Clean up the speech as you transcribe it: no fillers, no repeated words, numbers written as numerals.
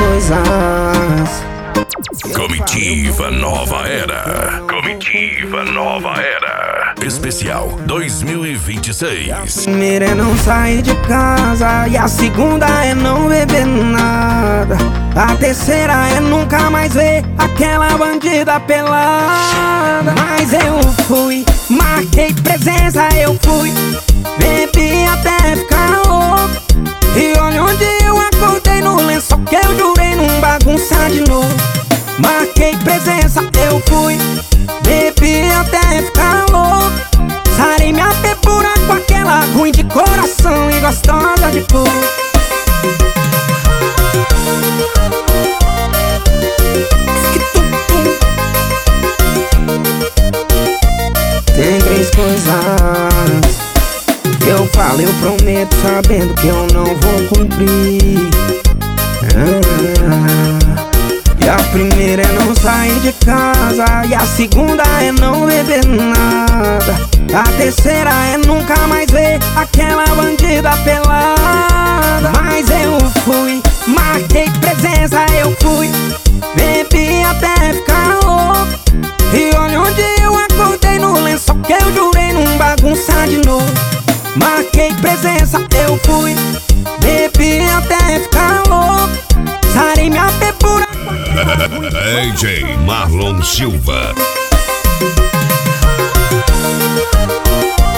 coisas. Comitiva Nova Era. Comitiva Nova Era. Especial 2026. Primeira é não sair de casa, e a segunda é não beber nada. A terceira é nunca mais ver aquela bandida pelada. Mas eu fui, marquei presença, eu fui, bebi até ficar louco. E olha onde eu acordei, no lençol que eu jurei não bagunçar de novo. Marquei presença, eu fui, bebi até ficar louco. Sarei minha pepura com aquela ruim de coração e gostosa de cor. Tem três coisas que eu falo, eu prometo, sabendo que eu não vou cumprir. E a primeira é não sair de casa, e a segunda é não beber nada. A terceira é nunca mais ver aquela bandida pelada. Mas eu fui, marquei presença, eu fui, bebi até ficar louco. E olha onde eu acordei, no lençol que eu jurei não bagunçar de novo. Marquei presença, eu fui, bebi até ficar louco. Sarei minha pepura. DJ Marlon Silva.